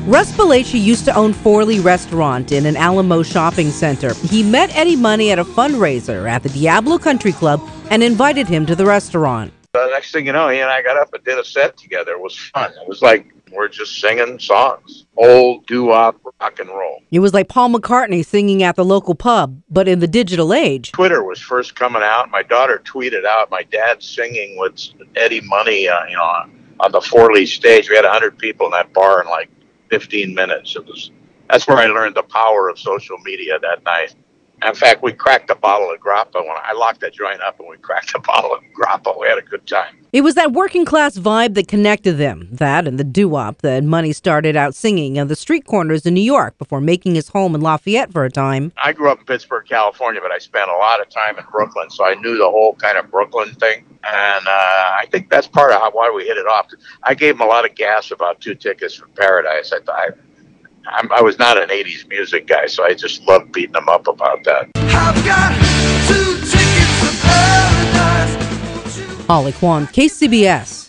Russ Balaci used to own Forley Restaurant in an Alamo shopping center. He met Eddie Money at a fundraiser at the Diablo Country Club and invited him to the restaurant. The next thing you know, he and I got up and did a set together. It was fun. It was like we're just singing songs, old doo-wop rock and roll. It was like Paul McCartney singing at the local pub, but in the digital age. Twitter was first coming out. My daughter tweeted out my dad singing with Eddie Money, on the Forley stage. We had 100 people in that bar in like 15 minutes. That's where I learned the power of social media that night. In fact, we cracked a bottle of grappa. When I locked that joint up and we cracked a bottle of grappa, we had a good time. It was that working class vibe that connected them. That and the doo-wop that Money started out singing on the street corners in New York before making his home in Lafayette for a time. I grew up in Pittsburgh, California, but I spent a lot of time in Brooklyn, so I knew the whole kind of Brooklyn thing. And I think that's part of why we hit it off. I gave him a lot of gas about 2 Tickets from Paradise. I was not an 80s music guy, so I just loved beating him up about that. I've got 2 tickets to paradise. Holly Kwan, KCBS.